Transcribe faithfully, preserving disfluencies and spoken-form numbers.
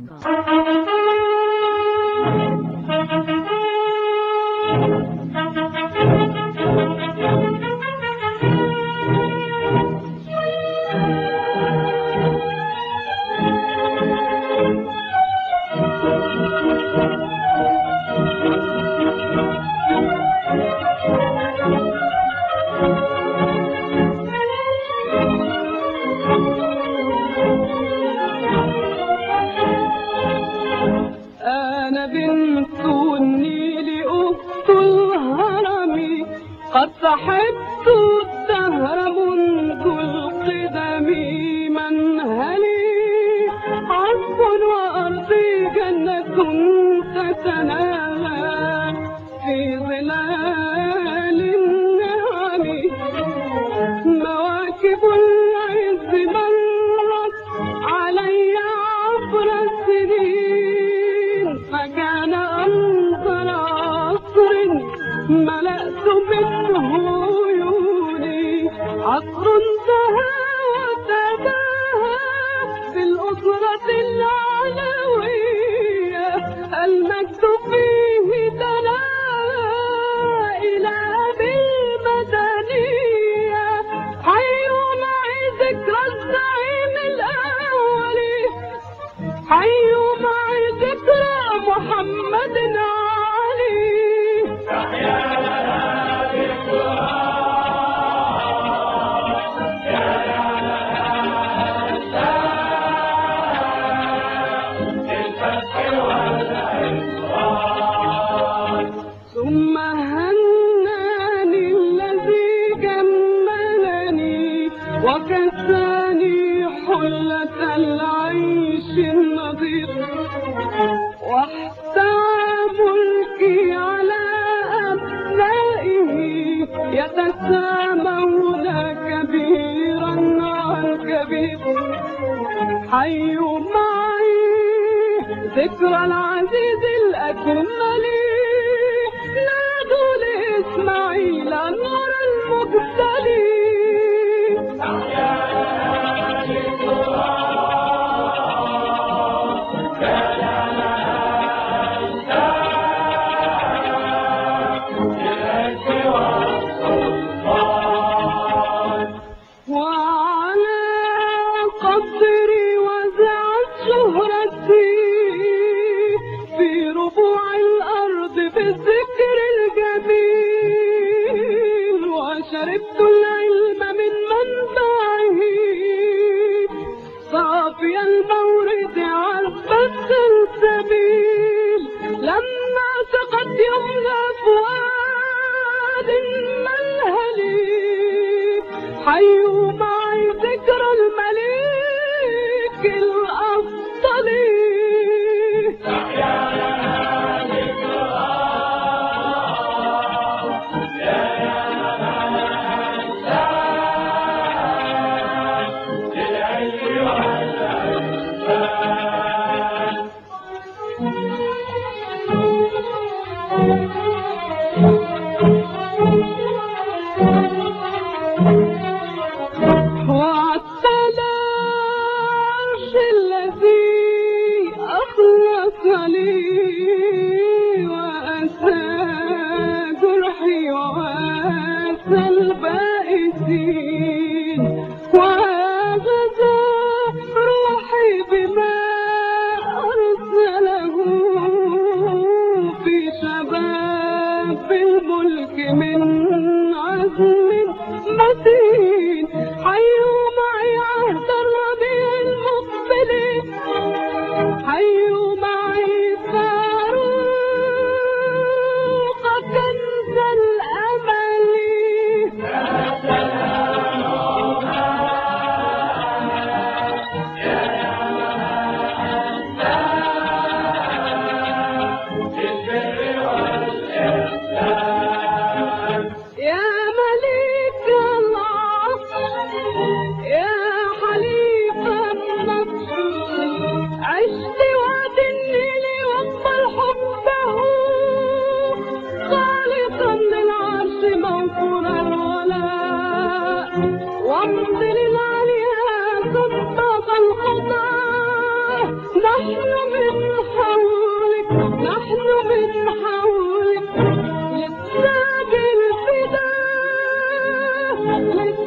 أنا بنت النيل أخت الهرم، قد صحبت الدهر منذ القدم. منهلي عذب وأرضي جنة تتناهى في ظلال النعم. مواكب العز مرت علي عبر السنين، فكان أنظر عصر ملأت منه عيوني. عصر انتهى وتباهى بالأسرة العلوية، المجد فيه تناهى إلى بالمدنية. حيوا معي ذكرى الزعيم الأول، حيوا معي ذكرى محمد علي. تحيا لنا ذكرى، يا لنا الفتح والإنصار. ثم هناني الذي جملني وكساني حلة العيش النظير، واحتوى ملكي على أبنائه يتسامون كبيرا عن كبير. حيوا معي ذكرى العزيز الأكمل، نادوا لإسماعيل نور المجتلي. وعلى قدري وزعت شهرتي في ربوع الأرض بالذكر الجميل، وشربت العلم من منبعه صافي المورد عذب السلسبيل. لما سقط يمنى فؤاد منهلي، حيوا معي ذكرى الملك الأفضل. تحيا لنا ذكرى، يا لنا للعلم والإحسان. والتلاش الذي أخلص لي وأسى جرحي وأسى البائسين، وغزا روحي بما أرسله في شباب الملك من عزم متين. حيوا معي عهد الربيع المقبل، حيوا معي فاروق كنز الأمل. يا ملك العصر، يا حليف النصر، عشت وعد النيل واقبل حبه، خالقا للعرش موفور الولاء، وامض للعليا صدق الخطى. نحن حولك للساجل فداه